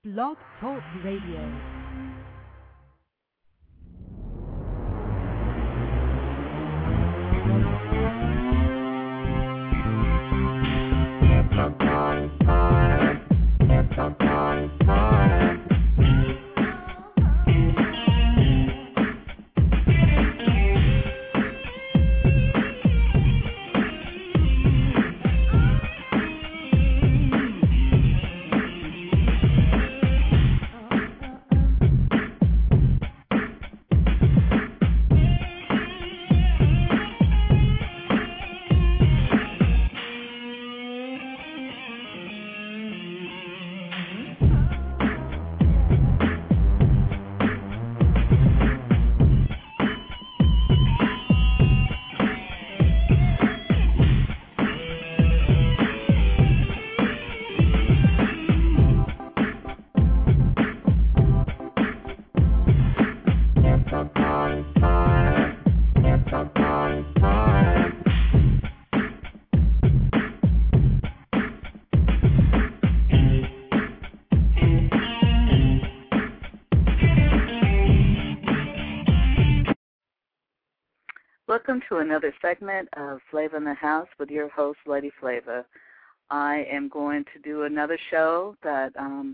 Blog Talk Radio. Welcome to another segment of Flavor in the House with your host, Lady Flavor. I am going to do another show that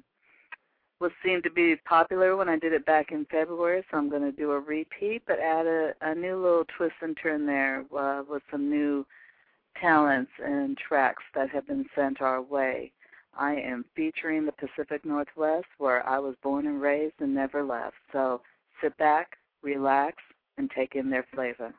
was seemed to be popular when I did it back in February, so I'm going to do a repeat, but add a new little twist and turn there with some new talents and tracks that have been sent our way. I am featuring the Pacific Northwest, where I was born and raised and never left. So sit back, relax, and take in their flavor.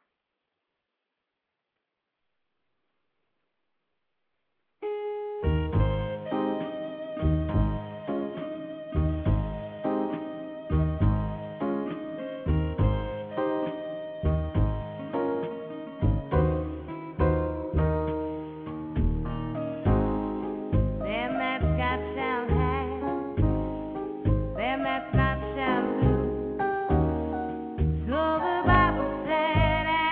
So the Bible said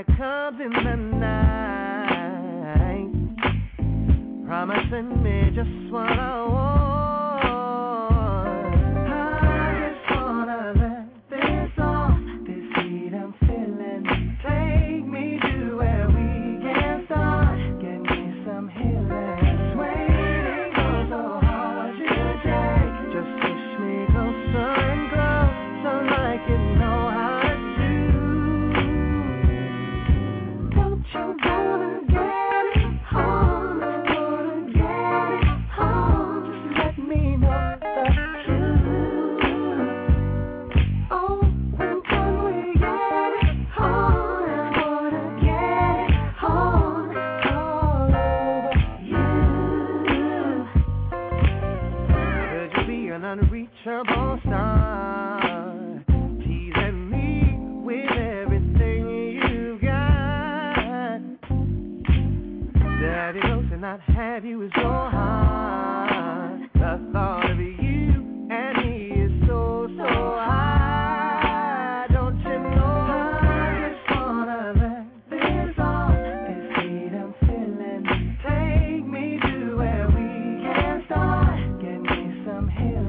that comes in the night, promising me just what I want. Unreachable star, teasing me with everything you got. Daddy knows to not have you is so hard. The thought of you and me is so, so high. Don't you know I just wanna let this off, this heat I'm feeling. Take me to where we can start. Give me some healing.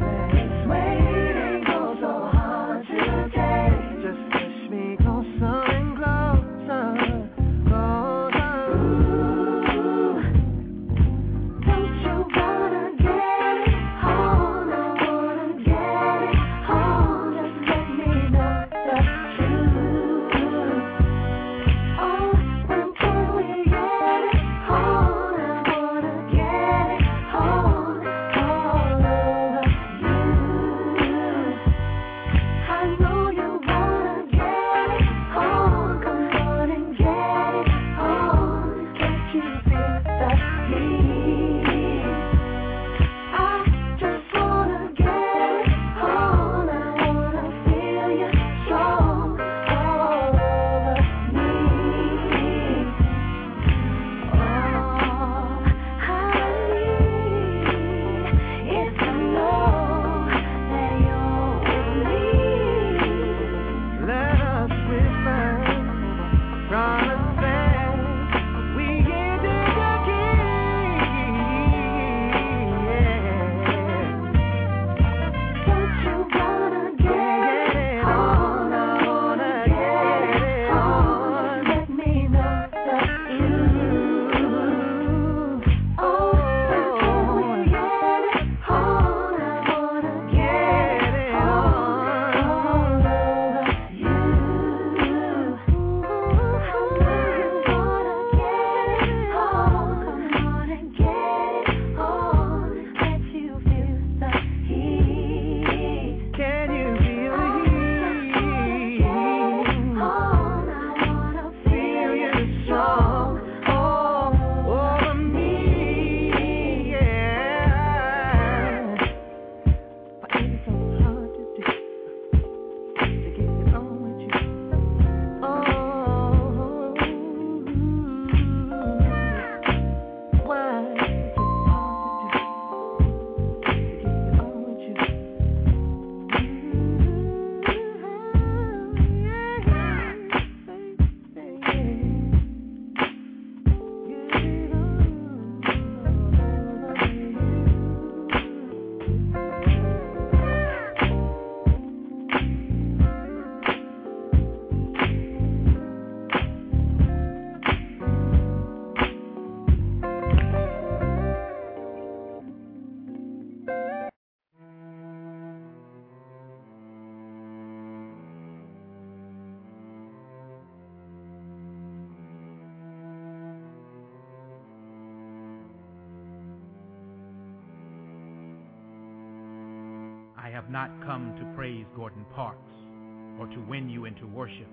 I have not come to praise Gordon Parks or to win you into worship.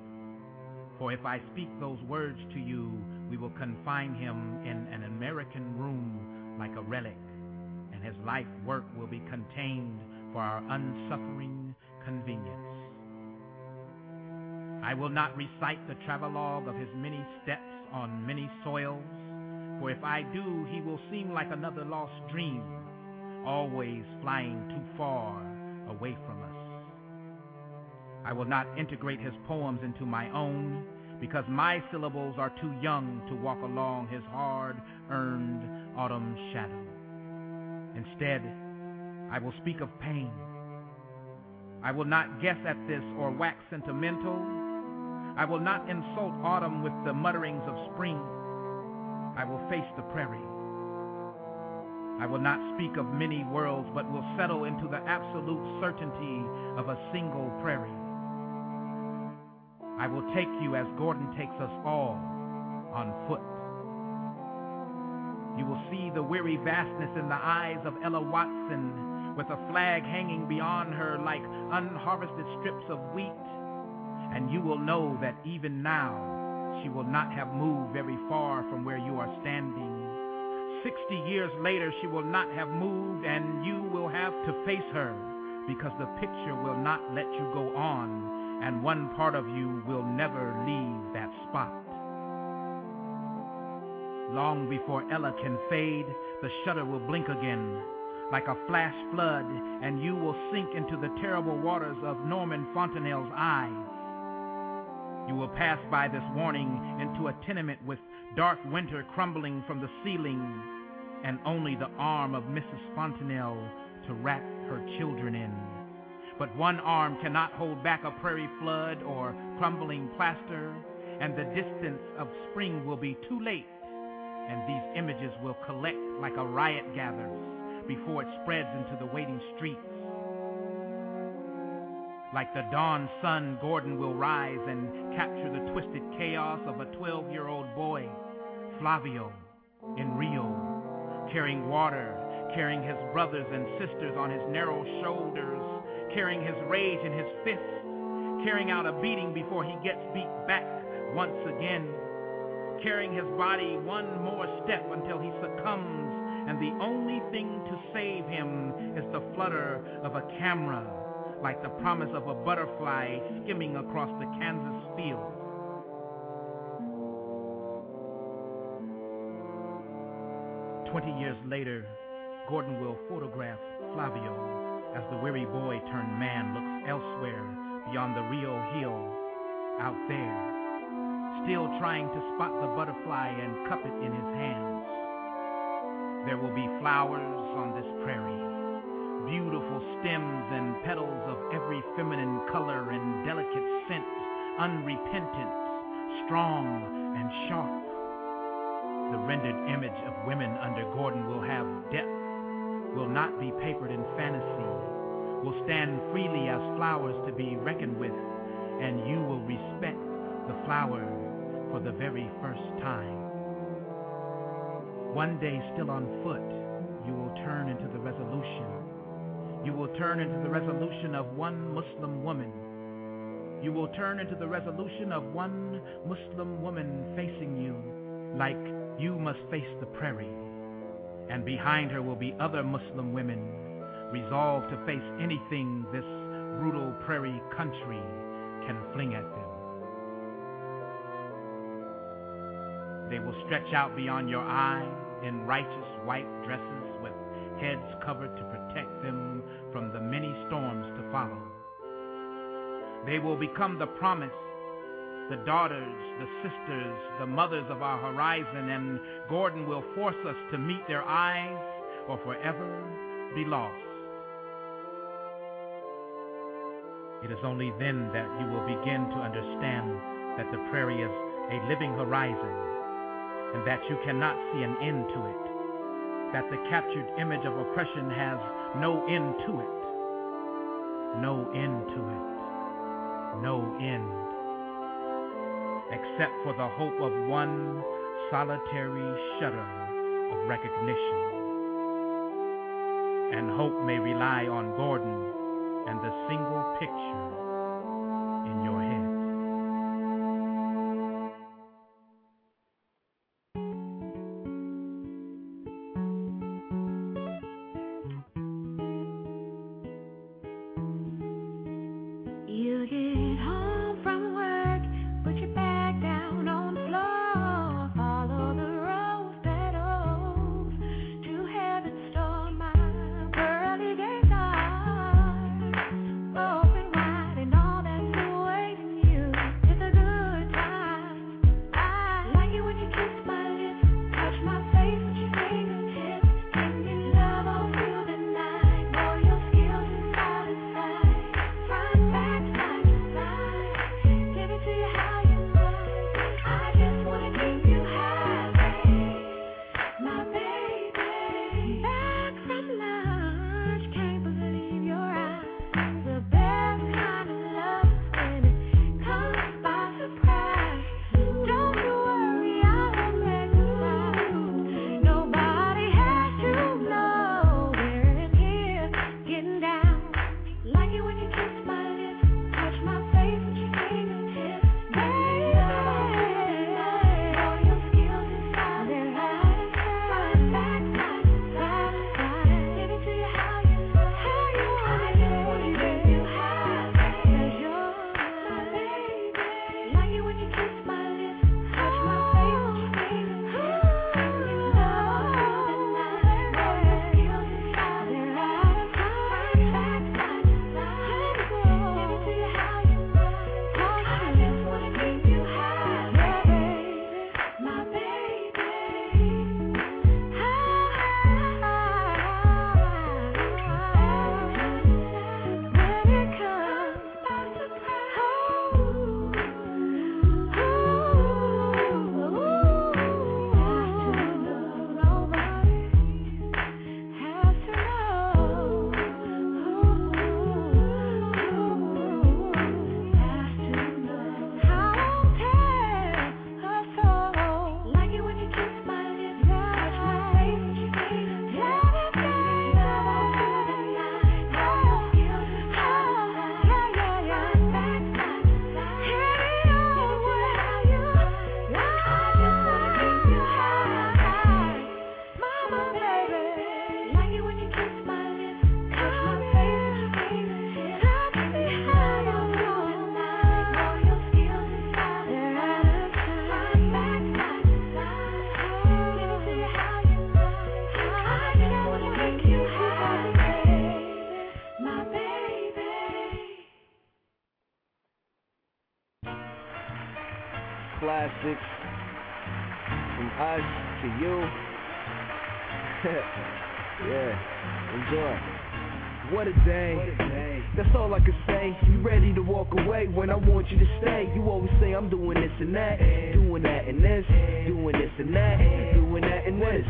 For if I speak those words to you, we will confine him in an American room like a relic, and his life work will be contained for our unsuffering convenience. I will not recite the travelogue of his many steps on many soils, for if I do, he will seem like another lost dream, always flying too far away from us. I will not integrate his poems into my own, because my syllables are too young to walk along his hard-earned autumn shadow. Instead, I will speak of pain. I will not guess at this or wax sentimental. I will not insult autumn with the mutterings of spring. I will face the prairie. I will not speak of many worlds, but will settle into the absolute certainty of a single prairie. I will take you as Gordon takes us all, on foot. You will see the weary vastness in the eyes of Ella Watson, with a flag hanging beyond her like unharvested strips of wheat, and you will know that even now she will not have moved very far from where you are standing. 60 years later she will not have moved, and you will have to face her, because the picture will not let you go on, and one part of you will never leave that spot. Long before Ella can fade, the shutter will blink again, like a flash flood, and you will sink into the terrible waters of Norman Fontenelle's eyes. You will pass by this warning into a tenement with dark winter crumbling from the ceiling, and only the arm of Mrs. Fontenelle to wrap her children in. But one arm cannot hold back a prairie flood or crumbling plaster, and the distance of spring will be too late, and these images will collect like a riot gathers before it spreads into the waiting streets. Like the dawn sun, Gordon will rise and capture the twisted chaos of a 12-year-old boy, Flavio, in Rio, carrying water, carrying his brothers and sisters on his narrow shoulders, carrying his rage in his fists, carrying out a beating before he gets beat back once again, carrying his body one more step until he succumbs, and the only thing to save him is the flutter of a camera, like the promise of a butterfly skimming across the Kansas field. "20 years later, Gordon will photograph Flavio as the weary boy-turned man looks elsewhere beyond the Rio Hill, out there, still trying to spot the butterfly and cup it in his hands. There will be flowers on this prairie, beautiful stems and petals of every feminine color and delicate scent, unrepentant, strong and sharp. The rendered image of women under Gordon will have depth, will not be papered in fantasy, will stand freely as flowers to be reckoned with, and you will respect the flower for the very first time. One day, still on foot, you will turn into the resolution. You will turn into the resolution of one Muslim woman. You will turn into the resolution of one Muslim woman facing you, like you must face the prairie. And behind her will be other Muslim women, resolved to face anything this brutal prairie country can fling at them. They will stretch out beyond your eye in righteous white dresses with heads covered to protect them from the many storms to follow. They will become the promise, the daughters, the sisters, the mothers of our horizon, and Gordon will force us to meet their eyes or forever be lost. It is only then that you will begin to understand that the prairie is a living horizon, and that you cannot see an end to it, that the captured image of oppression has no end to it, no end to it, no end, except for the hope of one solitary shudder of recognition. And hope may rely on Gordon and the single picture in your head. You get home from work, put your bag down on the floor, follow the rose petals to heaven's door. My pearly gates are open wide and classics. From us to you. Yeah, enjoy. What a day, that's all I can say. You ready to walk away when I want you to stay. You always say I'm doing this and that, doing that and this, doing this and that, doing that and this.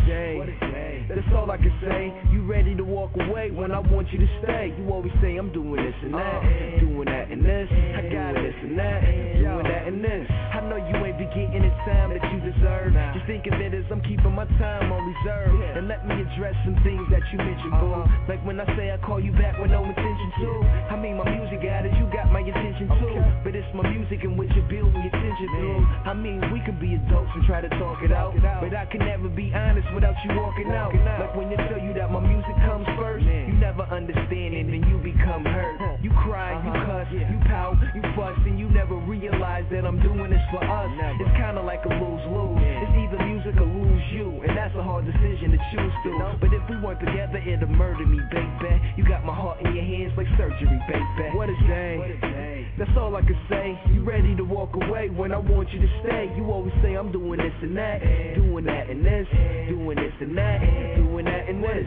That's all I can say. You ready to walk away when I want you to stay. You always say I'm doing this and that, doing that and this, I got this and that, doing that and this. I know you ain't be getting the time that you deserve. Just think of it as I'm keeping my time on reserve. And let me address some things that you mentioned, boo. Like when I say I call you back with no intention to. I mean my music got it, you got my attention too. But it's my music in which you build your attention through. I mean we can be adults and try to talk it out, but I can never be honest without you walking out. Like when they tell you that my music comes first, you never understand it and you become hurt. You cry, you cuss, you pout, you fuss, and you never realize that I'm doing this for us. It's kinda like a lose-lose. It's either music or lose you, and that's a hard decision to choose to. But if we weren't together, it'd murder me, baby. You got my heart in your hands like surgery, baby. What a day, that's all I can say. You ready to walk away when I want you to stay. You always say I'm doing this and that, doing that and this, doing this and that, doing that and this.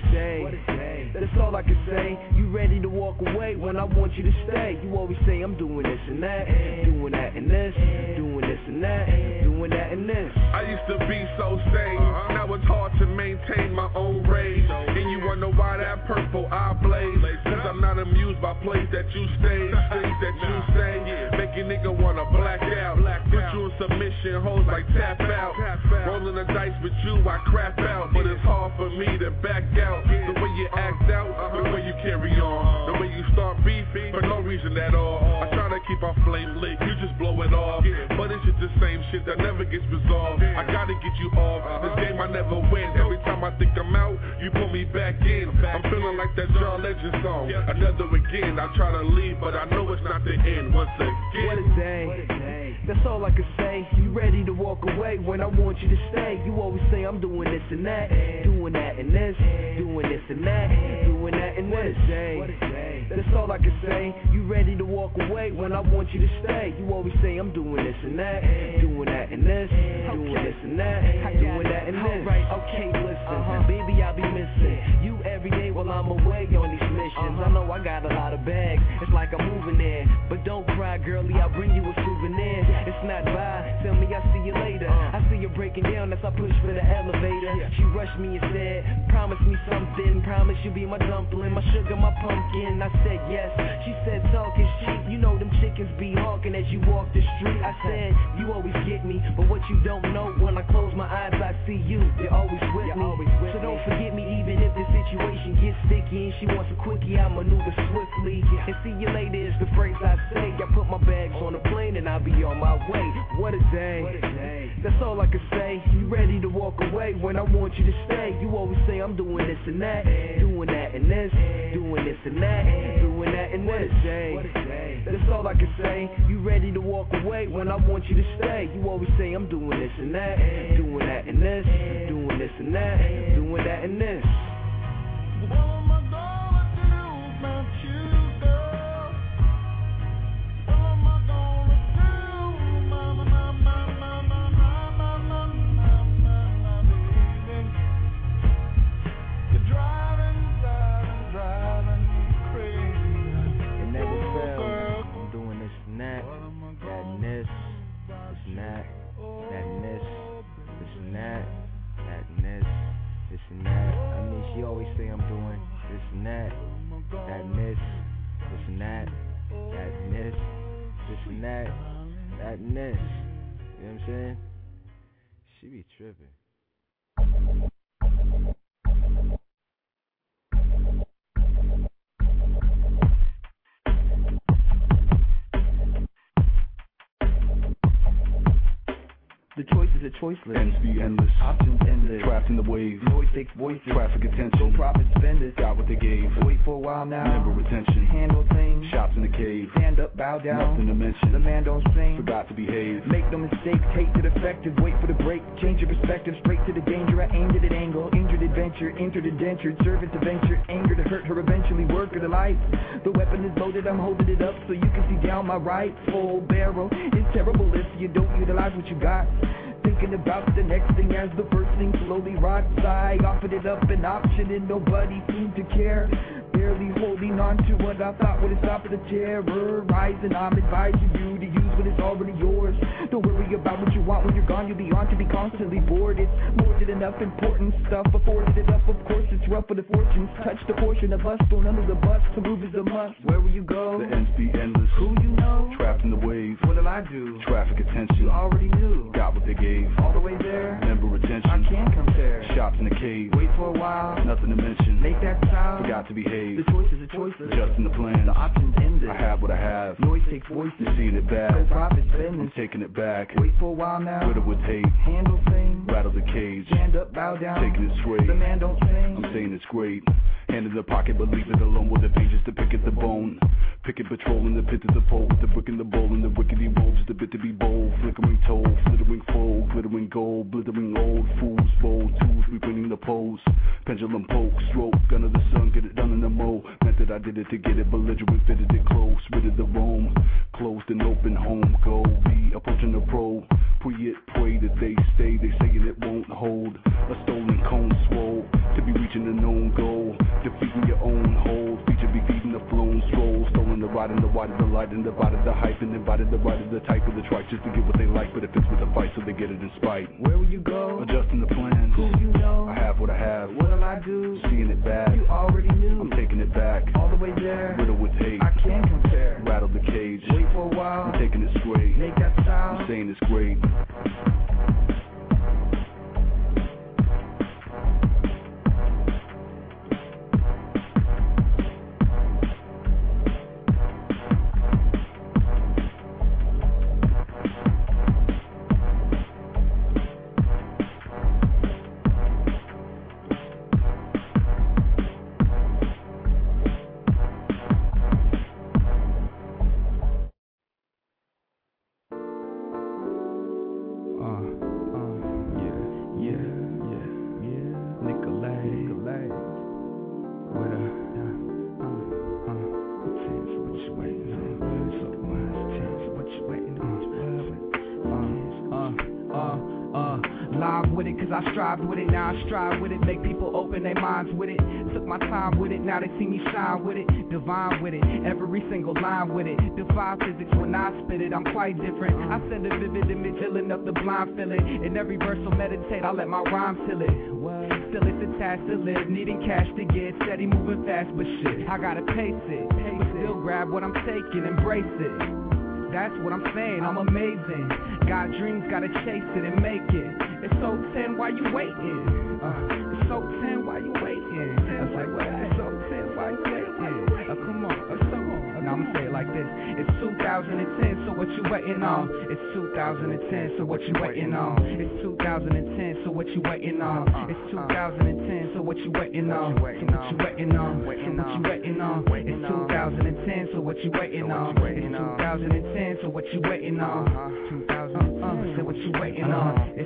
That's all I can say. You ready to walk away when I want you to stay. You always say I'm doing this and that, doing that and this, doing this and that, doing that and this. I used to be so sane, now it's hard to maintain my own rage. And you wonder why that purple eye blaze. Cause I'm not amused by plays that you stage, things that you say, make a nigga wanna black out. Put you in submission, hoes like tap out. Rolling the dice with you, I crap out. But it's hard for me to back out. The way you act out, the way you carry on, the way you start beefing for no reason at all. I try to keep our flame lit, you just blow it off. But it's just the same shit that never gets resolved. I gotta get you off, this game I never win. Every time I think I'm out, you pull me back in. I'm feeling like that John Legend song, another again. I try to leave, but I know it's not the end. Once again, what a day, that's all I can say. You ready to walk away when I want you to stay. You always say I'm doing this and that, doing that and this, doing this and that, doing that and this. That's all I can say. You ready to walk away when I want you to stay. You always say I'm doing this and that, doing that and this, doing this and that, doing that and this. Alright, okay, listen, baby, I'll be missing you every day while I'm away on these missions. I know I got a lot of bags, it's like I'm moving there. But don't cry, girlie, I'll bring you a souvenir. It's not bye, tell me I'll see you later. I see you breaking down as I push for the elevator. She rushed me and said, promise me something. Promise you'll be my dumpling, my sugar, my pumpkin. I said yes, she said talk is cheap. You know them chickens be hawking as you walk the street. I said, you always get me, but what you don't know, when I close my eyes I see you. You're always with me, so don't forget me even if the situation gets sticky. And she wants a quickie, I maneuver swiftly. And see you later is the phrase I say. I put my bags on a plane and I'll be on my way. What a day, that's all I can say. You ready to walk away when I want you to stay. You always say I'm doing this and that, doing that and this, doing this and that, doing that and this. That's all I can say. You ready to walk away when I want you to stay. You always say I'm doing this and that, doing that and this, doing this and that, doing that and this. what am I gonna do about you, girl? What am I gonna do, mama, mama, mama, mama, mama, baby? You're driving me crazy. It never fails. I'm doing this and that, that and this, this and that, that and this, this and that, that and this, this and that. I mean, she always say I'm doing this and that and this, this and that, that and this, this and that, that and this. You know what I'm saying? She be tripping. The choices are choiceless. Ends be endless. Options endless. Trapped in the wave. Noise takes voices. Traffic attention. Go profit spenders. Got what they gave. Wait for a while now. Member retention. Handle things. Shops in the cave. Stand up, bow down. Nothing to mention. The man don't sing. Forgot to behave. Make no mistakes. Hate to defective. Wait for the break. Change your perspective. Straight to the danger. I aimed at an angle. Injured adventure. Entered indentured. Servant to venture. Anger to hurt her eventually. Worker to life. The weapon is loaded. I'm holding it up so you can see down my right. Full barrel. It's terrible if you don't utilize what you got. Thinking about the next thing as the first thing slowly rots. I offered it up an option and nobody seemed to care. Barely holding on to what I thought would stop the terror rising. I'm advising you to use what is already yours. Don't worry about what you want when you're gone. You'll be on to be constantly bored. It's more than enough important stuff. Afforded it up, of course it's rough for the fortunes. Touch the portion of us, thrown under the bus. To move is a must. Where will you go? The ends be endless. Who you know? Trapped in the wave. What'll I do? Traffic attention. You already knew. Got what they gave. All the way there. Member retention. I can't compare. Shops in the cave. Wait for a while. Nothing to mention. Make that sound. Forgot to behave. The choices are choiceless. Adjusting the plans. The options ended. I have what I have. Noise takes voices. You're seeing it back. Go profit I'm spending. taking it back. Wait for a while now. Widow with hate. Handle things. Rattle the cage. Stand up, bow down. Taking it straight. The man don't sing. I'm saying it's great. Hand in the pocket, but leave it alone with the pages to pick at the bone. Picket patrol in the pit of the pole with the brick in the bowl and the rickety roll, just a bit to be bold. Flickering toe, flittering foe, glittering gold, blithering old fools, bold tools, reprinting the pose. Pendulum poke, stroke, gun of the sun, get it done in the mo. Meant that I did it to get it, belligerent, fitted it close, rid of the roam. Closed and open, home go, be approaching the pro. Pre it, pray that they stay, they saying it won't hold. A stolen cone swole, to be reaching a known goal. Defeating your own hold, feature be feeding the flown scroll. Stolen the ride and the wide of the light and divided the hype and invited the right of the type of the trike just to get what they like, but it fits with the fight so they get it in spite. Where will you go? Adjusting the plans. Who you know? I have what I have. What'll I do? Seeing it back. You already knew. I'm taking it back. All the way there. Widow with hate. I can't compare. Rattle the cage. Wait for a while. I'm taking it straight. Make that sound. I'm saying it's great. I strived with it, now I strive with it. Make people open their minds with it. Took my time with it, now they see me shine with it. Divine with it, every single line with it. Defy physics when I spit it, I'm quite different. I send a vivid image, filling up the blind feeling. In every verse I'll meditate, I let my rhyme fill it. Still it's a task to live, needing cash to get. Steady moving fast, but shit, I gotta pace it. But still grab what I'm taking, embrace it. That's what I'm saying, I'm amazing. Got dreams, gotta chase it and make it. It's so 10, why you waiting? It's so 10, why you waiting? I was like, what? It's so 10, why you waiting? Come on, so now I'ma say it like this. It's 2010, so what you waiting on? It's 2010, so what you waiting on? It's 2010, so what you waiting on? It's 2010, so what you waiting on? So what you waiting on? So what you waiting on? It's 2010, so what you waiting on? It's 2010, so what you waiting on? 2010, so what you waiting on? It's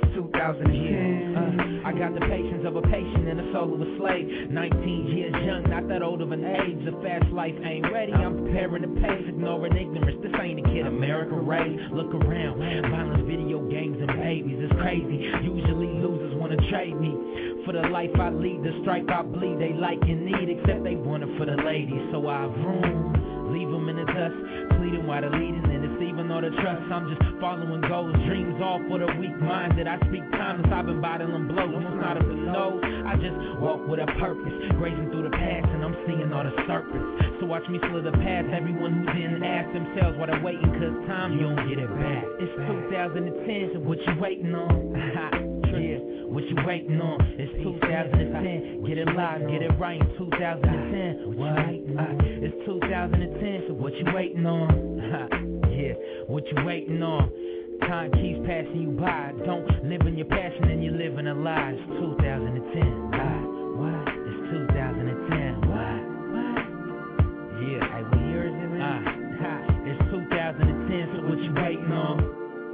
2010. I got the patience of a patient and the soul of a slave. 19 years young, not that old of an age. A fast life ain't ready, I'm preparing the pace. Ignoring ignorance, this ain't a kid America raised. Look around, violence, video games, and babies, it's crazy. Usually losers wanna trade me for the life I lead, the stripe I bleed. They like and need, except they want it for the ladies. So I vroom, leave them in the dust, pleading while they're leading and deceiving all the trust. I'm just following goals, dreams all for the weak minded. I speak timeless, I've been bottling blows. Most not of the nose, I just walk with a purpose, grazing through the past and I'm seeing all the serpents. So watch me slither past everyone who didn't ask themselves why they're waiting, cause time you don't get it back. It's 2010, so what you waiting on? Yeah, what you waiting on? It's 2010, get it live, get it right in 2010. What? It's 2010, so what you waiting on? Yeah, what you waiting on? Time keeps passing you by. Don't live in your passion and you're living a lie. It's 2010. Why? It's 2010. Why? Yeah. Hey, what year is it, man? It's 2010, so what you waiting on?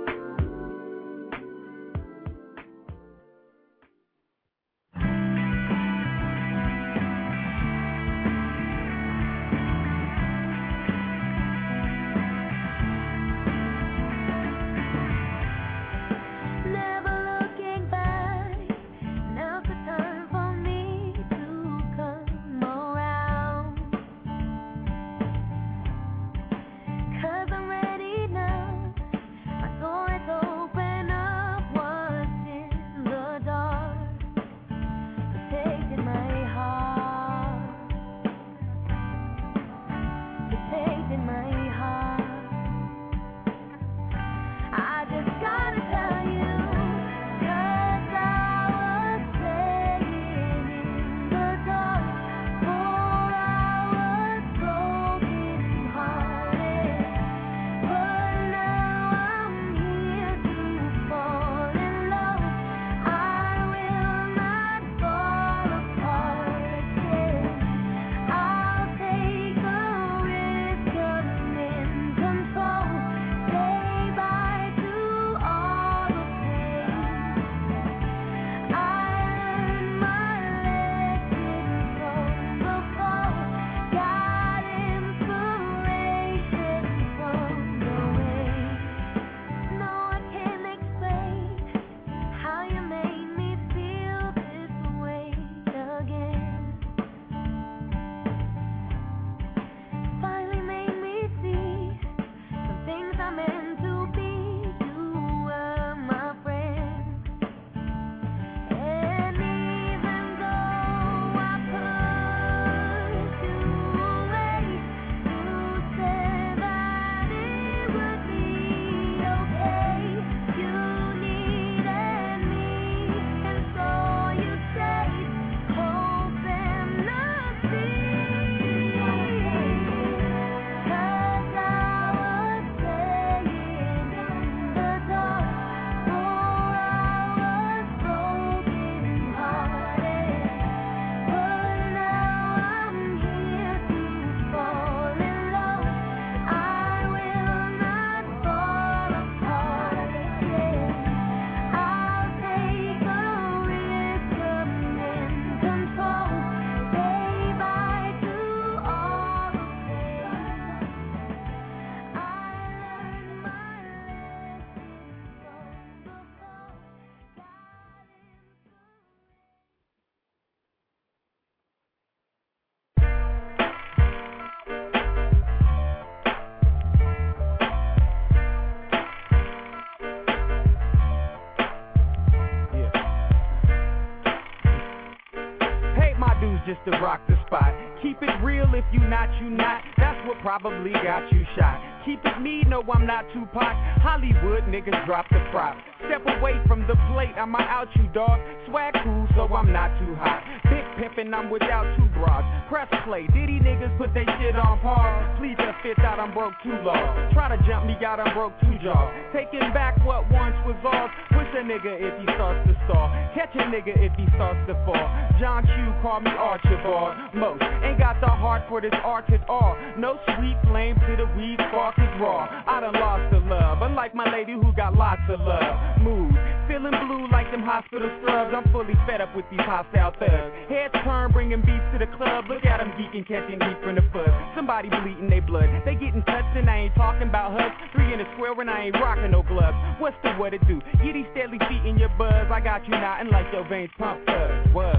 Just to rock the spot. Keep it real, if you not, you not. That's what probably got you shot. Keep it me, no I'm not Tupac. Hollywood niggas drop the prop. Step away from the plate, I'ma out you dog. Swag cool, so I'm not too hot. Big pimpin', I'm without two bras. Press play, Diddy niggas put they shit on pause. Please the fifth out, I'm broke too long. Try to jump me out, I'm broke two jaws. Taking back what once was ours. Push a nigga if he starts to stall. Catch a nigga if he starts to fall. John Q call me Archibald. Most ain't got the heart for this art at all. No sweet flame to the weed spark is raw. I done lost the love, unlike my lady who got lots of love. Mood, feeling blue like them hospital scrubs. I'm fully fed up with these hostile thugs. Heads turn, bringing beats to the club. Look at them geeking, catching heat from the fuzz. Somebody bleeding they blood. They getting touched and I ain't talking about hugs. 3 in a square when I ain't rocking no gloves. What's the what it do? Get these deadly feet in your buzz. I got you nodding like your veins pump fuzz. What?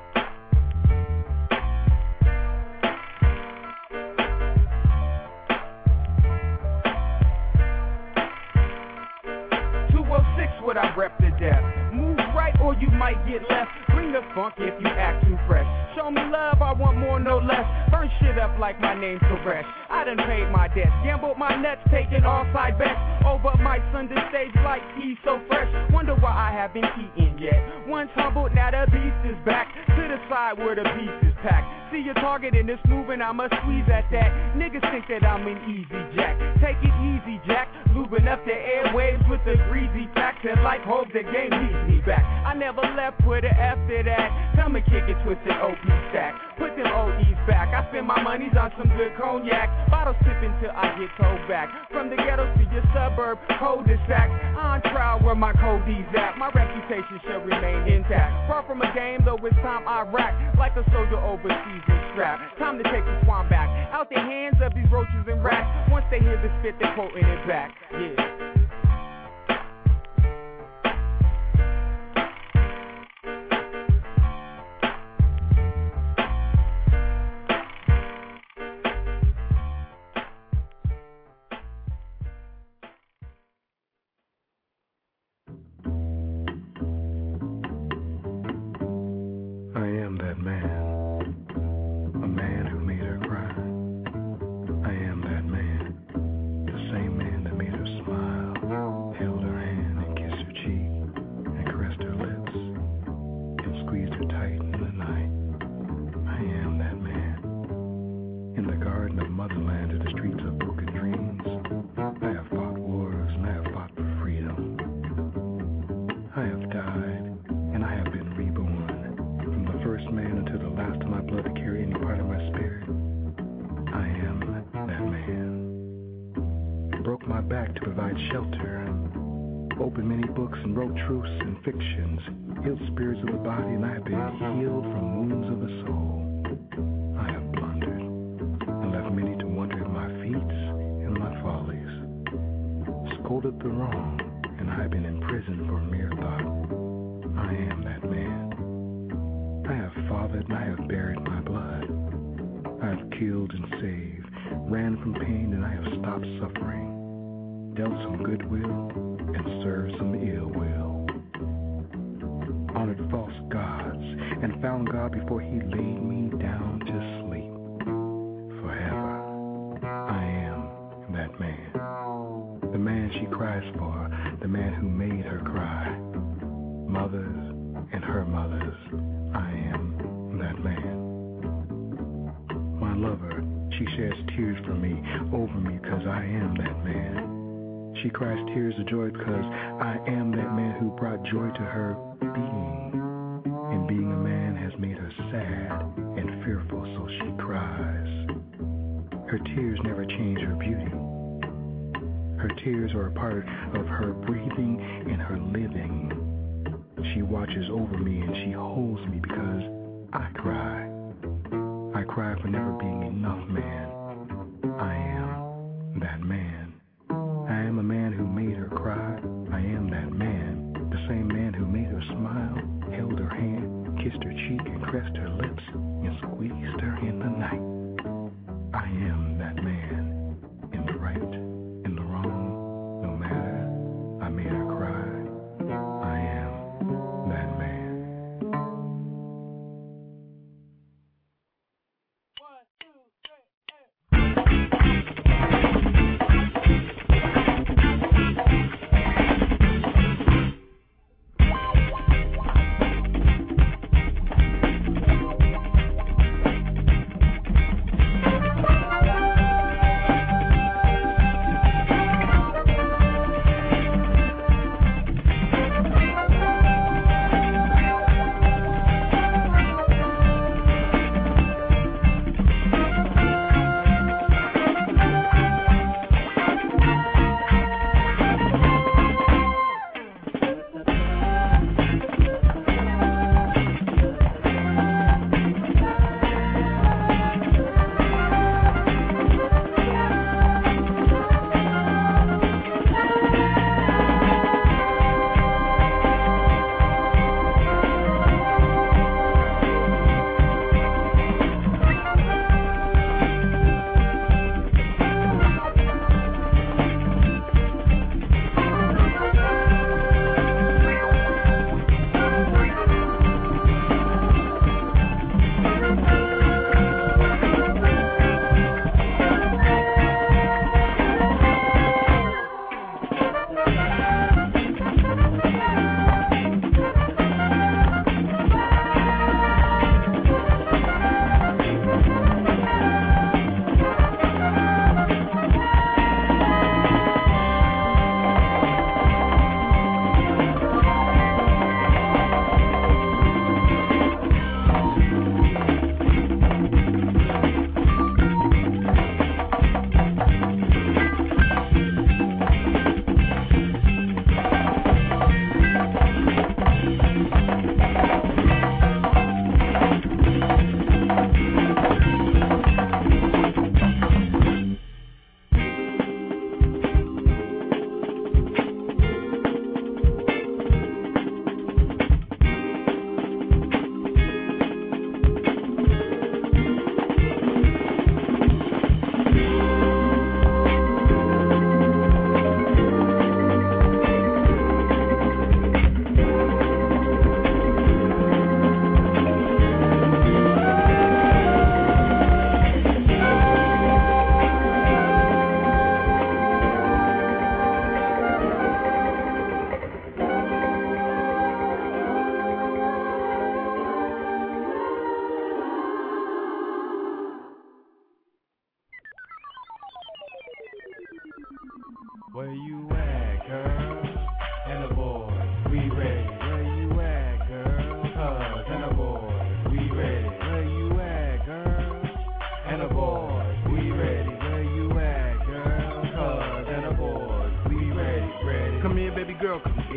What I rep to death. Move right or you might get left. Bring the funk if you act too fresh. Show me love, I want more, no less. Burn shit up like my name's Koresh. I done paid my debts, gambled my nuts, taking all side bets. over mics under stage like he's so fresh. Wonder why I haven't eaten yet. Once humbled, now the beast is back to the side where the beast is packed. See your target and it's moving, I must squeeze at that. Niggas think that I'm an easy jack. Take it easy, Jack. Lubing up the airwaves with the greasy facts and like hope the game needs me back. I never left with an after that. Come and kick it, twisted OP stack. Put them OEs back. I spend my monies on some good cognac. Bottle sipping till I get told back. From the ghetto to your suburb, cul-de-sac. On trial where my code's at. My reputation shall remain intact. Far from a game, though it's time I rack. Like a soldier overseas and strapped. Time to take the swan back. Out the hands of these roaches and rats. Once they hear the spit, they're quoting it back. Yeah.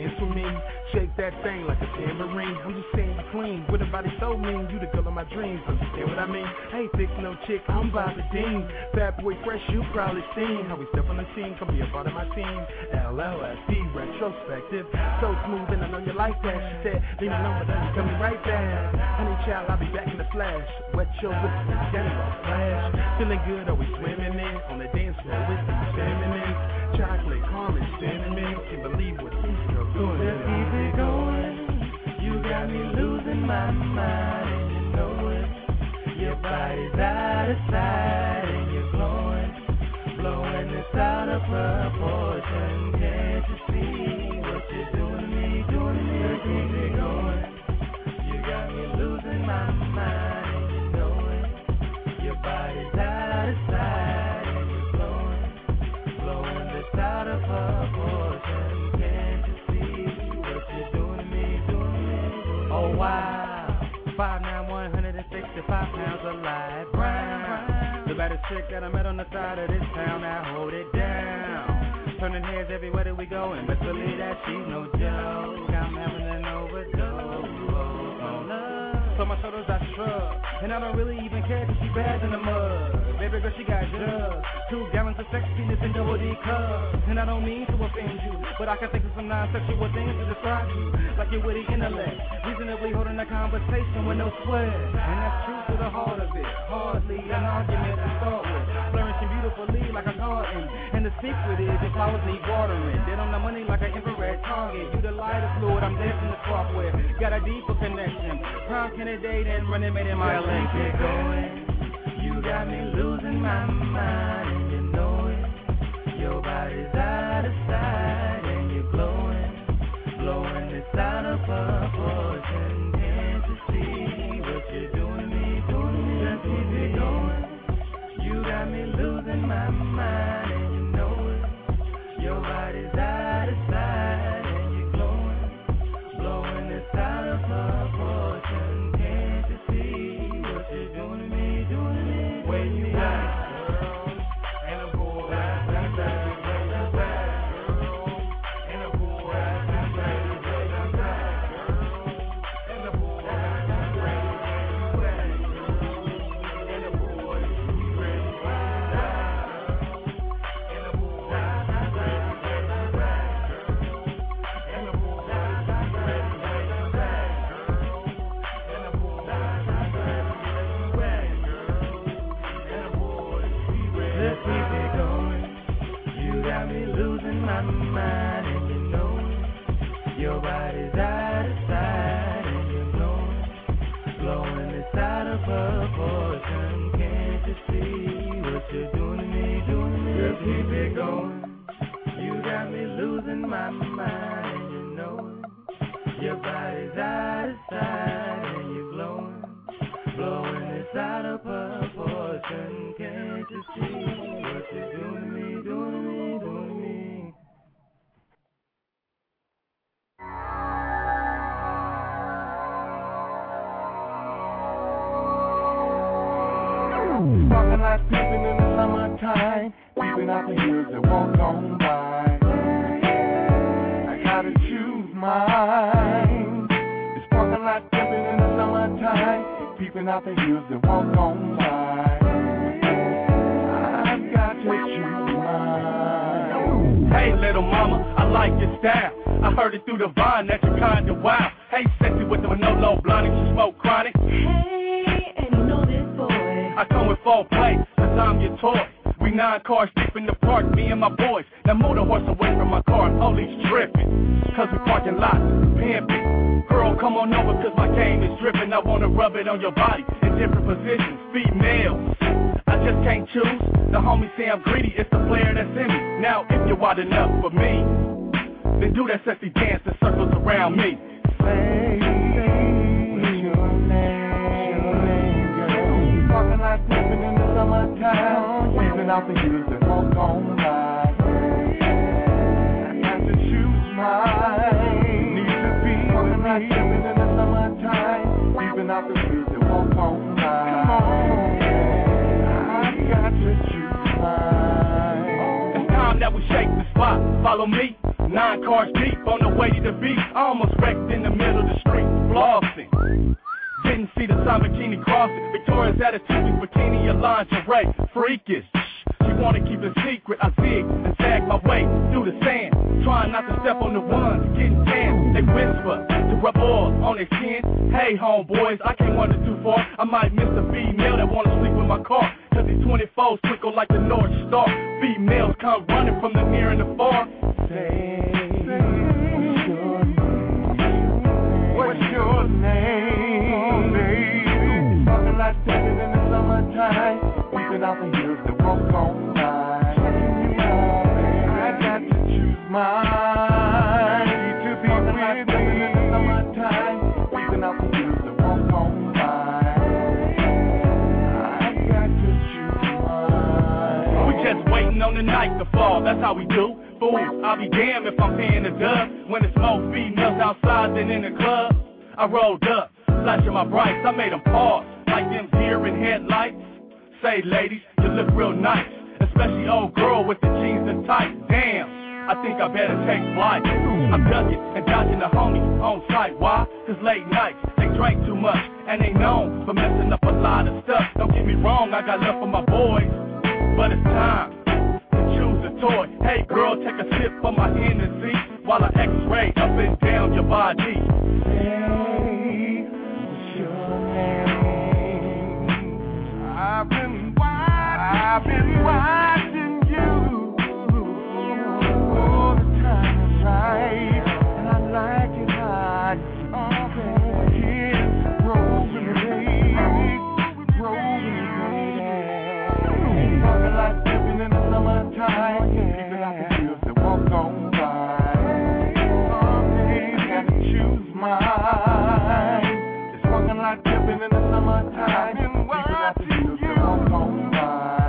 dance with me. Shake that thing like a tambourine. I'm just saying you clean, with a body so mean. You the girl of my dreams, understand what I mean? I ain't fixing no chick, I'm by the dean. Bad boy fresh, you probably seen how we step on the scene, come be a part of my team. LLSD, retrospective, so smooth and I know you like that. She said, leave me alone, but then you coming right back. Honey child, I'll be back in the flash. Wet your lips, get it all flash. Feeling good, always swimming in on the dance floor with these feminine. Chocolate, caramel, cinnamon. Can't believe what these girls doing. Let's keep it going. You got me losing my mind, and you know it. Your body's out of sight, and you're glowing, blowing this out of proportion. Can't you see what you're doing to me, doing to me? Let's keep it going. You got me losing my mind, and you know it. Your body's out of sight, and you're glowing, blowing this out of proportion. Can't you see what you're doing to me, doing to me? Oh wow. 5'9", 165 pounds alive, brown. The baddest chick that I met on the side of this town, now hold it down. Turning heads everywhere that we go, and best believe that she's no joke. I'm having an overdose. Oh, love. So my shoulders I shrug, and I don't really even care cause she bad in the mud. Baby girl, she got drugs, 2 gallons of sexiness in double D cups. And I don't mean to offend you, but I can think of some non-sexual things to describe you. Like your witty intellect, reasonably holding a conversation with no sweat. And that's true to the heart of it, hardly an argument to start with. Flourishing beautifully like a garden, and the secret is your flowers need watering. Dead on the money like an infrared target. You the lighter fluid, I'm dancing the software. Got a deeper connection, prime candidate and running mate in my legs. Keep going. You got me losing my mind, and you know it. Your body's out of sight, and you're glowing, blowing this out of proportion. Can't you see what you're doing to me, doing to me? Just keep it going. You got me losing my mind, and you know it. Your body's out of sight, and you're glowing, blowing this out of proportion. Can't you see what you're doing to me, doing to me? Where you at, girl? And a boy, that's back, girl. And a boy, that's back, girl. And a boy, that's ready, and a boy, you ready, and a boy, that's ready, and a boy, that's ready, and a boy, that's ready. Let's keep it going. You got me losing my mind, and you know it. Your body's out of sight, and you're glowing, blowing this out of proportion. Can't you see what you're doing to me, doing to me? Let's keep it going. You got me losing my mind, and you know it. Your body's out of sight, and you're glowing, blowing this out of proportion. Can't you see what you're doing to me, doing to me, doing to me? Sparking like peeping in the summertime, peeping out the hills that walk on by. I gotta choose mine. It's sparking like peeping in the summertime, peeping out the hills that walk on by. I've got to choose mine. Hey little mama, I like your style. I heard it through the vine that you're kinda wild. Hey sexy with the Manolo blonde and you smoke chronic. Hey, and you know this boy. I come with 4 plates, cause I'm your toy. We 9 cars deep in the park, me and my boys. Now move the horse away from my car, police tripping. Cause we parking lots, pimping. Girl, come on over cause my game is dripping. I wanna rub it on your body in different positions, females. I just can't choose. The homies say I'm greedy, it's the player that's in me. Now if you're wild enough for me, then do that sexy dance that circles around me. Say, what's your name, girl? Sparking like peeping in the summertime, peeping out the hills that walk on by. I got to choose mine. Need to be sparking like peeping in the summertime, peeping out the hills that walk on by. Come on, I got to choose mine. It's time that we shake the spot. Follow me. 9 cars deep on the way to the beach. I almost wrecked in the middle of the street, flossing. Didn't see the Samachini crossing. Victoria's at a 2-week bikini or lingerie. Freakish. She wanna keep it secret. I zig and zag my way through the sand, trying not to step on the ones getting tan. They whisper to rub oil on their skin. Hey homeboys, I can't wander too far. I might miss a female that wanna sleep in my car. Cause these 24s twinkle like the North Star. Females come running from the near and the far. What's your name, baby? Something like standing in the summertime, peeping out the hills that walk on by. I got to choose mine to be with me. In the summertime, peeping out the hills that walk on by. I got to choose mine. We just waiting on the night to fall. That's how we do. Fools, I'll be damned if I'm paying the dub. When there's more females outside than in the club. I rolled up, flashing my brights. I made them pause, like them deer in headlights. Say, ladies, you look real nice, especially old girl with the jeans and tight. Damn, I think I better take flight. I'm ducking and dodging the homies on sight. Why? Cause late nights, they drank too much, and they known for messing up a lot of stuff. Don't get me wrong, I got love for my boys, but it's time to choose a toy. Hey girl, take a sip of my Hennessy while I x-ray up and down your body. I've been watching you. Oh, the time is right, and I like it hot. Oh, baby, it's rolling, baby, rolling, baby. Talking like living in the summertime, people I can feel that walk on by. Oh, baby, gotta choose mine. It's walking like living in the summertime, people I can feel that walk on by.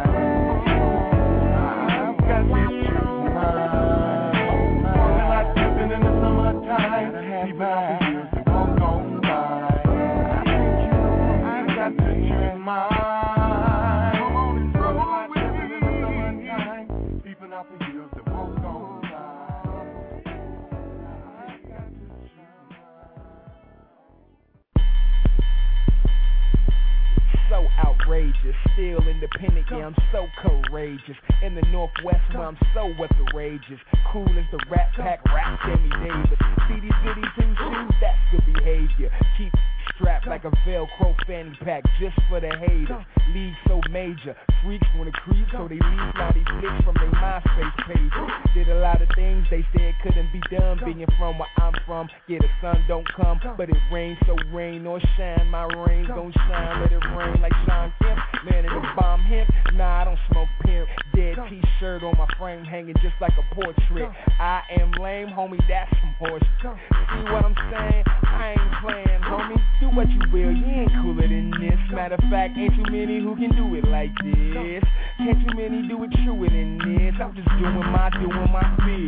So outrageous, still independent, yeah, I'm so courageous. In the Northwest where I'm so outrageous, cool as the Rat Pack, rap Sammy Davis. See these goody two shoes, that's good behavior. Keep strapped like a Velcro fanny pack just for the haters. League so major, freaks wanna creep, so they leave naughty flicks from their MySpace pages. Did a lot of things they said couldn't be done, being from where I'm from. Yeah, the sun don't come, but it rains, so rain or shine. My rain gon' shine, let it rain like Sean Kemp. Man in the bomb hemp, nah, I don't smoke pimp. Dead t-shirt on my frame hanging just like a portrait. I am lame, homie, that's some horse. See what I'm saying? I ain't playing, homie. Do what you will, you ain't cooler than this. Matter of fact, ain't too many who can do it like this. Can't too many do it truer than this. I'm just doing my biz.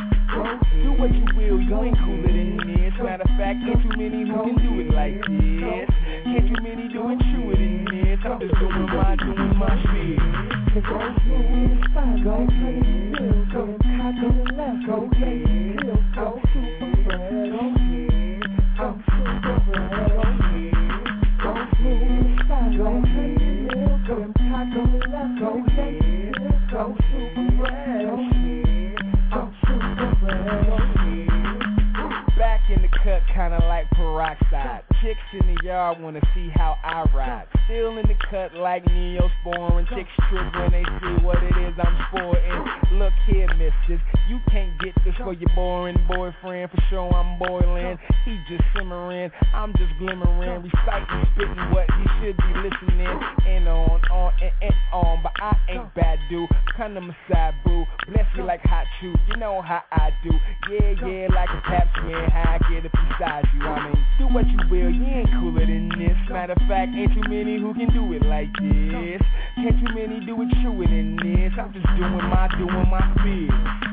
Do what you will, you ain't cooler than this. Matter of fact, ain't too many who can do it like this. Can't too many do it truer than this. I'm just doing my biz. Go smooth, go crazy, go top to the left, go crazy, go super fresh, go here, go super fresh, go here, go smooth, go crazy, go top to the left, go here, go super fresh, go here, go super fresh, go here. Back in the cut, kinda like peroxide. Chicks in the yard wanna see how I ride. Still in the cut like Neosporin. Chicks trip when they see what it is I'm sporting. Look here, missus, you can't get this for your boring boyfriend. For sure I'm boiling, he just simmering, I'm just glimmering, reciting, spitting what he should be listening. And on, and on, but I ain't bad dude. Come to my side, boo. Bless you like hot chew, you know how I do. Yeah, like a tap swing, how I get up beside you. I mean, do what you will, you ain't cooler than this. Matter of fact, ain't too many who can do it like this. Can't too many do it truer than this. I'm just doing my biz.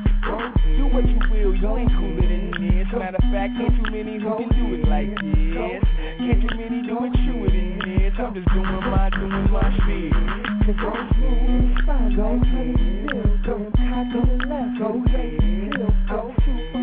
Do what you will, you ain't cooler than this. Matter of fact, ain't too many who can do it like this. Can't too many do it truer than this. I'm just doing my biz. Go smooth, go crazy, go top to the left, go crazy, go super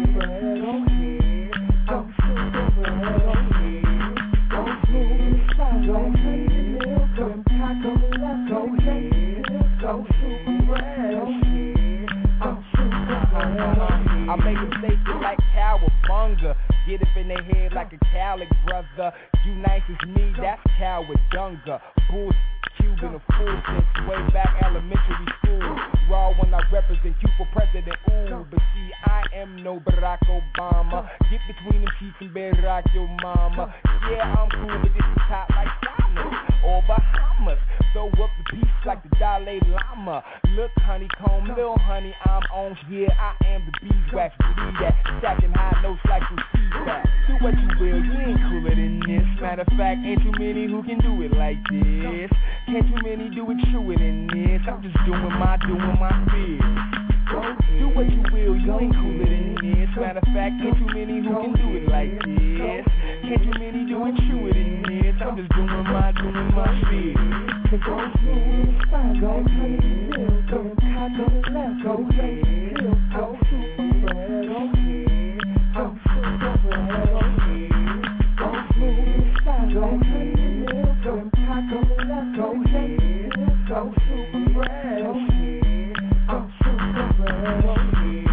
go left, go ahead, go super fresh. I'm super fresh. I make them say it like cowabunga. Get up in their head like a cowlick, brother. You nice as me, that's cowabunga. Bull Cuban a fool since way back elementary school. Raw when I represent you for president, ooh. But see, I am no Barack Obama. Get between them cheeks and better rock your mama. Yeah, I'm cool, but this is hot like China or Bahamas. Throw up the piece like the Dalai Lama. Look, honeycomb, little honey, I'm on. Yeah, I am the beeswax. Believe that. Stacking high notes like some feedback. Do what you will, you ain't cooler than this. Matter of fact, ain't too many who can do it like this. Can't too many do it truer than this. I'm just doing my biz. Do what you will, you ain't cooler than this. Matter of fact, ain't too many who can do it like this. Can't too many do it truer than this. I'm just doing my biz. Go smooth, go honey, go cock, go left, go ahead, go super fresh, go ahead, I'm super fresh. Go smooth, go honey, go cock, go left, go ahead, go super fresh, go ahead, I'm super fresh.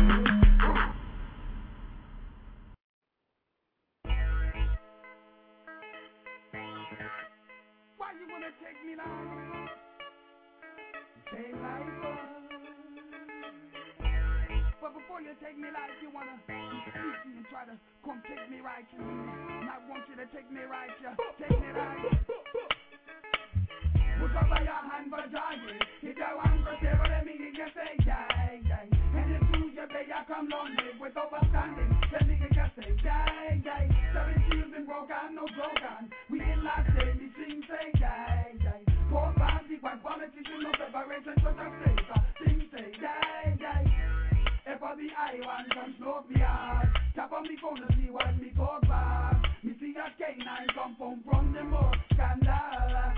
Why you wanna take me now? Say life, but before you take me life, you wanna be sneaky and try to come take me right. And I want you to take me right, take me right. Put up your hand for jogging. If you want to say, well, let me hear you say, die, die. And if you say, you come long way with overstanding, let me hear you say, die, die. 7 years been broken, no broken. We in last day, we sing, say, die, die. Poor fancy, white politician, no separation, so just say, sing, say, die, die. If I be I want come smoke me hard. Tap on me phone to see what me talk about. Me see a K9 come from the most scandal.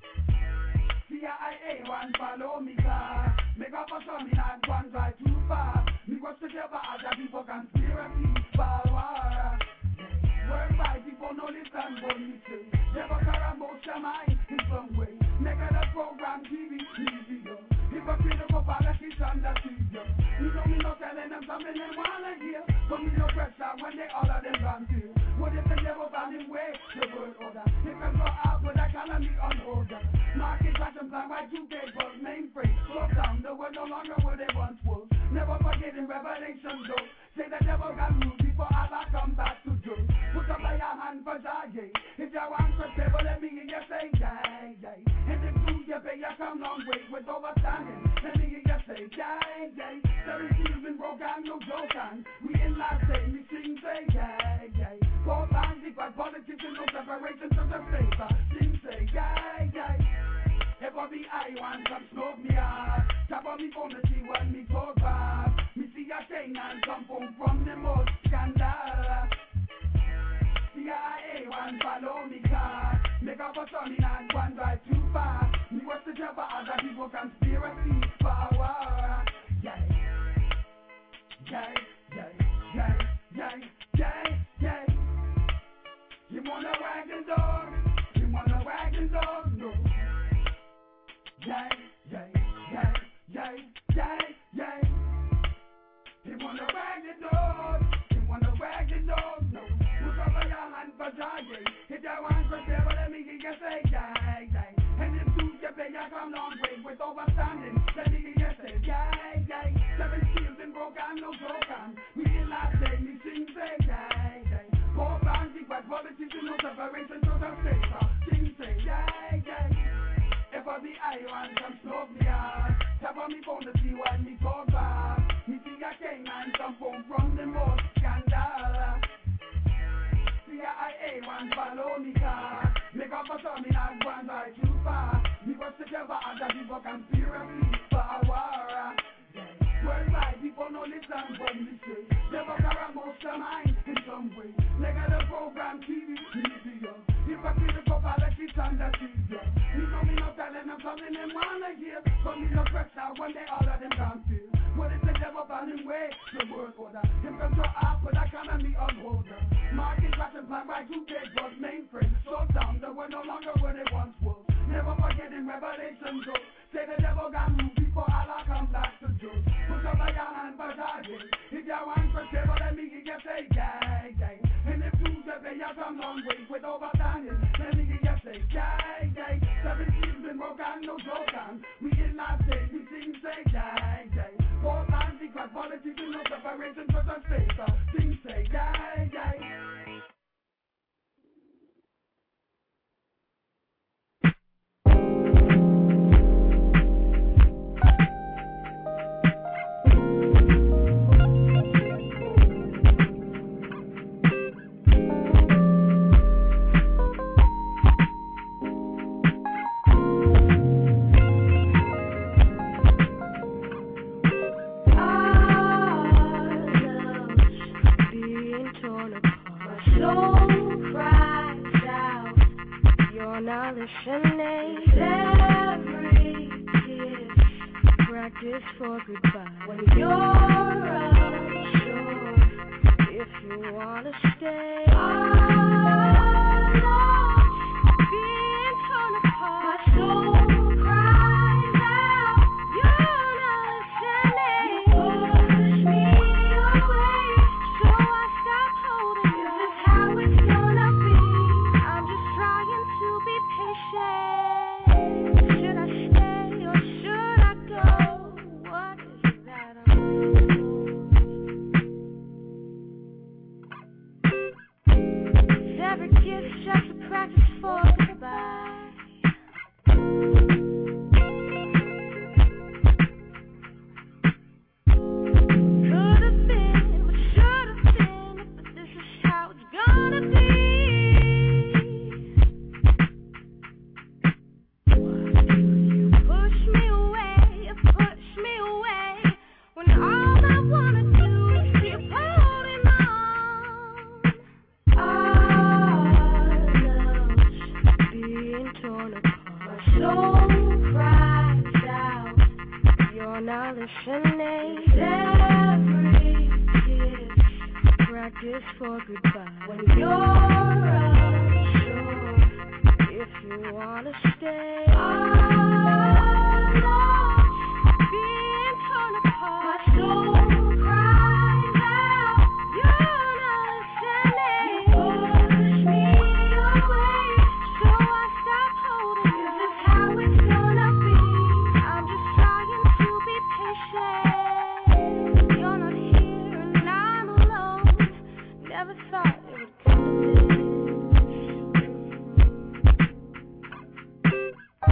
CIA one follow me car. Make up for some in and one drive too far. Me watch the devil as a people conspiracy power. Worldwide people know this and what me say. Never care about your mind in some way. Make a program TV easier. If I feel the politician that is young. You know me not telling them something they wanna hear. But me no pressure when they all of them gone here. What if the devil found him way the world order? If I go out with economy on order. Market fashion plan by 2K but mainframe. Slow down, the world no longer what they once was. Never forgetting Revelation though. Say the devil can move before Allah come back to do. Put up your hand for Zayé. If you want to table, let me hear you say die, die. And if you pay, you come long way with overstanding. Let me hear you say die, die. 7 years been broken, no joking. We in last day, we sing say die, die. Poor bands, equal politicians, no separation to the paper. Sing say die, die. If I be I want some smoke me hard. Tap on me phone to see what me talk about. Me see a K9 come from the most scandal. CIA one follow me car. Make up for some in and one drive too far. Me watch the devil as a people conspiracy power. Yeah, yeah, yeah, yeah, yeah, yeah, yeah. You wanna wag the dog? You wanna wag the dog? No. Yeah, yeah, yeah, yeah, yeah, yeah. You wanna wag the dog? You wanna wag the dog? No. Put up your hand for Zayé. If you want to say, well, let me hear you say, die, die. And if you pay, you come long way with overstanding. Let me hear you say, die, die. 7 years been broken, no broken. We in last day, me sing, say, die, die. Poor fancy, but politicians, no separation, so just say, sing, say, die, die. If I be I want some smoke me hard. Tap on me phone to see what me talk about. Me see a K9 come from the most scandal. CIA one follow me car. Make up for some in and one drive too far. Me watch the devil as a people conspiracy power. Worldwide people know this and what me say. Never care about your mind in some way. Negative program TV media. If I feel the politician that is young. Me know me not telling them something they wanna hear. But me no pressure when they all of them can't feel. What if the devil found him way the world order? Him control half with economy on order. Market fashion plan by 2K but mainframe. Slow down, the world no longer where they once was. Never forgetting Revelation. Babylon. We in our state, we sing, say, die, die. Both anti-politics, no separation, church and state. Sing, say, die, die. Practice for goodbye. When you're unsure if you wanna stay, being torn apart. My soul cries out, you're not listening. You push me away, so I stop holding you. This is how it's gonna be. I'm just trying to be patient. Should I stay or should I go? What is it that I'm doing? Every kiss just a practice for goodbye. Could have been what should have been, but this is how it's gonna be. Push me away, when all I wanna do is keep holding on. Our love's being torn apart. My soul cries out, you're not listening. Every kiss, practice for goodbye. When you're unsure if you wanna stay. Being torn apart. My soul cries out, you're not listening. You push me away, so I stop holding you. This is how it's gonna be. I'm just trying to be patient. You're not here and I'm alone. Never thought it would come to this.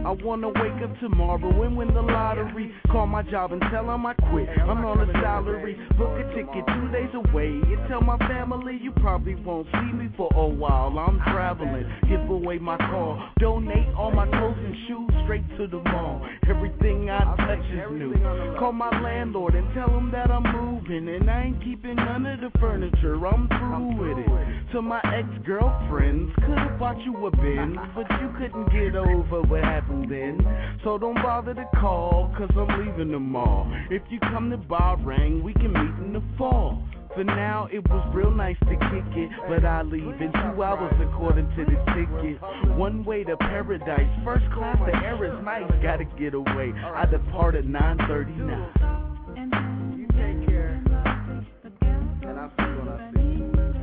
I wanna wake up tomorrow and win the lottery. Call my job and tell them I quit. I'm on a salary. Book a ticket 2 days away. And tell my family you probably won't see me for a while. I'm traveling. Give away my car. Donate all my clothes and shoes straight to the mall. Everything I touch is new. Call my landlord and tell him that I'm moving. And I ain't keeping none of the furniture. I'm through with it. To my ex-girlfriends, could've bought you a Benz, but you couldn't get over what happened then. So don't bother to call, cause I'm leaving the mall. If you come to Bahrain, we can meet in the fall. For now, it was real nice to kick it, but I leave in 2 hours according to the ticket. One way to paradise, first class, the air is nice, gotta get away. I depart at 9:39. You take care, and I'll see you when I see you.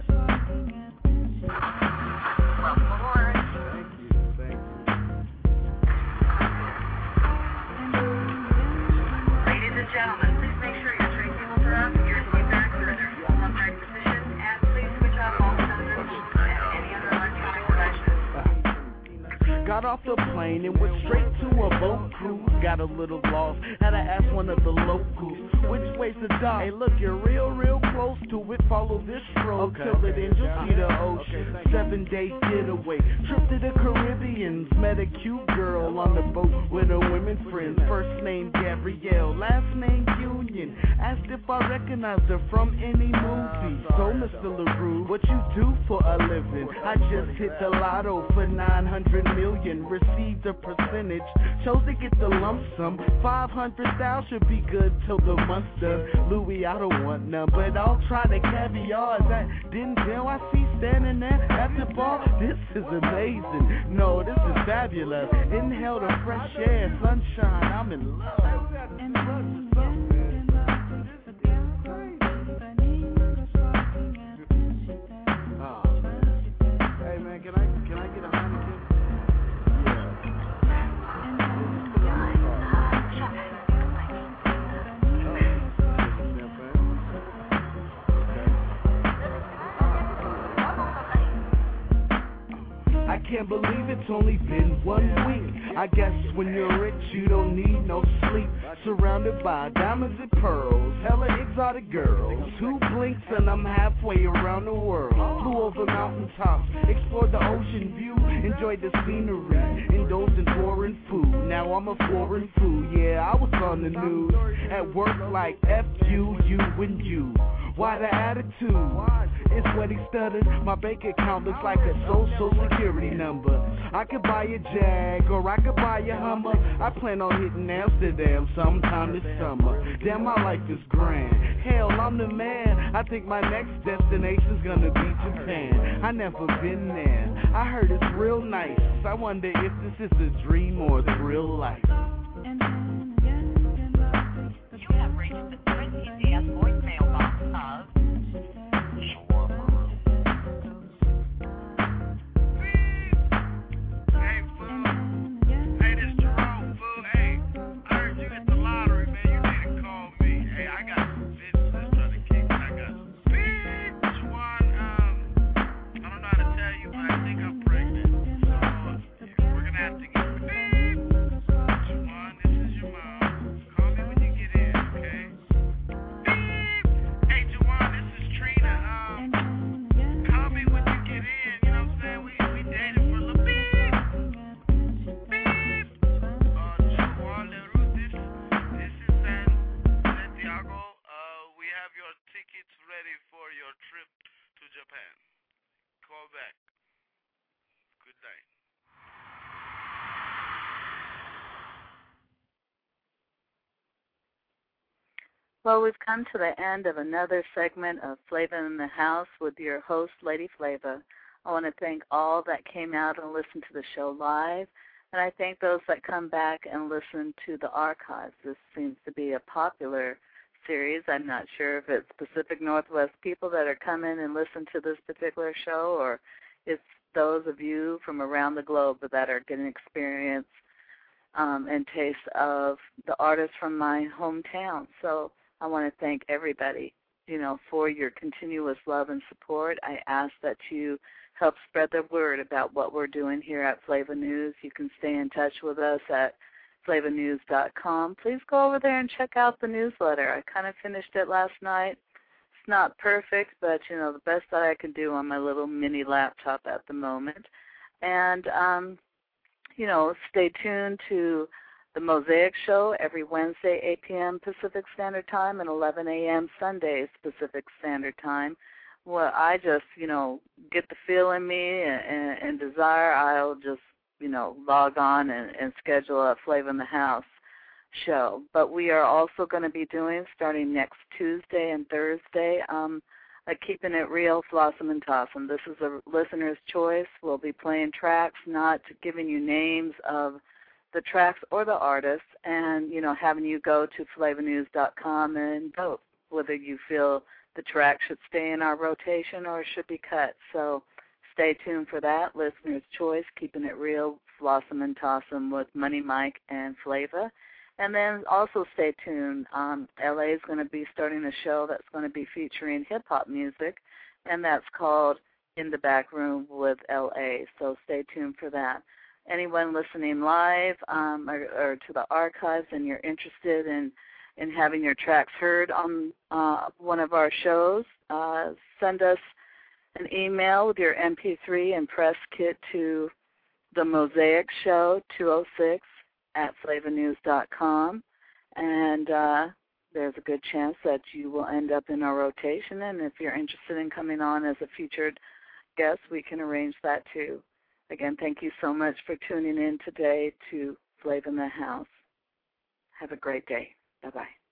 Ladies and gentlemen, please make sure your tray tables are up, your seatbacks are in their upright position, and please switch off all cylinders and any other electronic devices. Got off the plane and went straight to a boat cruise. Got a little lost, had to ask one of the locals, which way's the dock? Hey look, you're real close to it. Follow this road till it ends, you'll see the ocean. 7-day getaway, trip to the Caribbeans. Met a cute girl on the boat with her women friends. First name Gabrielle, last name Union. Asked if I recognized her from any movie. So Mr. LaRue, what you do for a living? I just hit the lotto for 900 million. Received a percentage, chose to get the lump sum. 500,000 should be good till the month's done. Louis, I don't want none, but I'll try the caviar. That Denzel I see standing there at the bar. This is amazing. No, this is fabulous. Inhale the fresh air, sunshine. I'm in love. Hey man, can I get a Heineken? I can't believe it's only been 1 week. I guess when you're rich, you don't need no sleep. Surrounded by diamonds and pearls, hella exotic girls. 2 blinks and I'm halfway around the world. Flew over mountaintops, explored the ocean view, enjoyed the scenery, indulged in foreign food. Now I'm a foreign food, yeah, I was on the news. At work like F you, you and you. Why the attitude? It's what he stuttered. My bank account looks like a social security number. I could buy a Jag or I could buy a Hummer. I plan on hitting Amsterdam sometime this summer. Damn, my life is grand. Hell, I'm the man. I think my next destination's gonna be Japan. I never been there. I heard it's real nice. I wonder if this is a dream or a real life. You have reached the TCS voicemail box of Well, we've come to the end of another segment of Flava in the House with your host, Lady Flava. I want to thank all that came out and listened to the show live, and I thank those that come back and listen to the archives. This seems to be a popular series. I'm not sure if it's Pacific Northwest people that are coming and listen to this particular show, or it's those of you from around the globe that are getting experience and taste of the artists from my hometown. So I want to thank everybody for your continuous love and support. I ask that you help spread the word about what we're doing here at Flava News. You can stay in touch with us at flavanews.com. Please go over there and check out the newsletter. I kind of finished it last night. It's not perfect, but, the best that I can do on my little mini laptop at the moment. And, stay tuned to the Mosaic Show every Wednesday, 8 p.m. Pacific Standard Time and 11 a.m. Sundays Pacific Standard Time. Well, I just, get the feel in me and desire, I'll just, log on and schedule a Flava in the House show. But we are also going to be doing, starting next Tuesday and Thursday, Keeping It Real, Flossom and Tossum. This is a listener's choice. We'll be playing tracks, not giving you names of the tracks or the artists, and, having you go to flavanews.com and vote whether you feel the track should stay in our rotation or should be cut. So stay tuned for that. Listener's choice, Keeping It Real, Flossom and Tossum with Money Mike and Flava. And then also stay tuned. LA is going to be starting a show that's going to be featuring hip-hop music, and that's called In the Back Room with LA. So stay tuned for that. Anyone listening live or to the archives and you're interested in having your tracks heard on one of our shows, send us an email with your MP3 and press kit to the Mosaic Show 206 at flavanews.com, and there's a good chance that you will end up in our rotation, and if you're interested in coming on as a featured guest, we can arrange that too. Again, thank you so much for tuning in today to Flava in the House. Have a great day. Bye-bye.